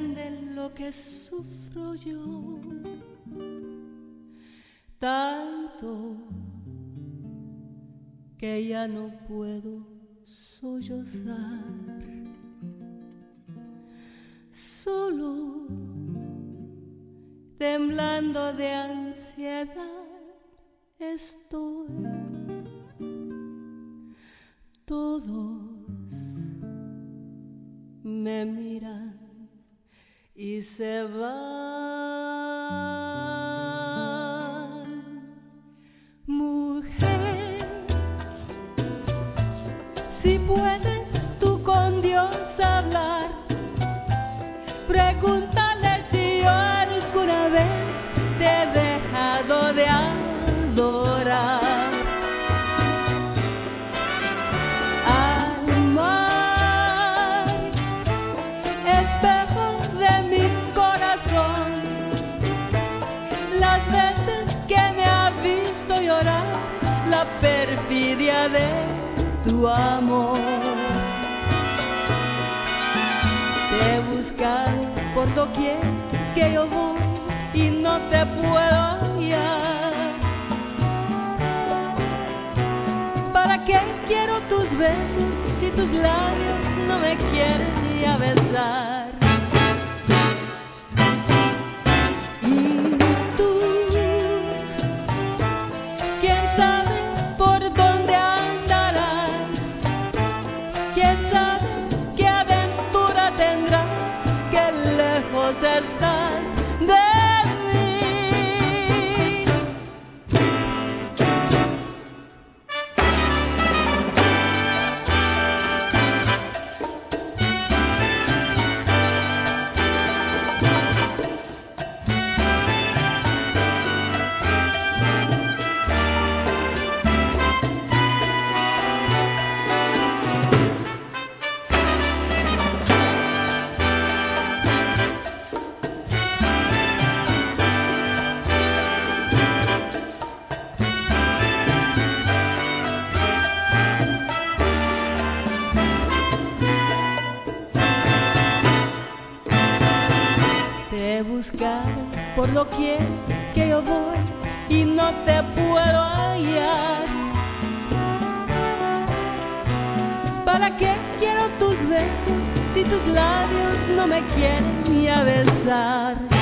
entienden lo que sufro yo, tanto que ya no puedo sollozar. Solo temblando de ansiedad estoy. Todos me miran y se van. Mujer, si puedes tú con Dios hablar, pregúntale si yo alguna vez te he dejado de adorar. Al mar, espejo de mi corazón, las veces que me ha visto llorar la perfidia de tu amor. Te he buscado por doquier que yo voy y no te puedo hallar. ¿Para qué quiero tus besos si tus labios no me quieren ni a besar? Y tú, quién sabe por dónde andarás, quién sabe qué aventura tendrás, que lejos estás de mí. Te he buscado por doquier que yo voy y no te puedo hallar. ¿Para qué quiero tus besos si tus labios no me quieren ni a besar?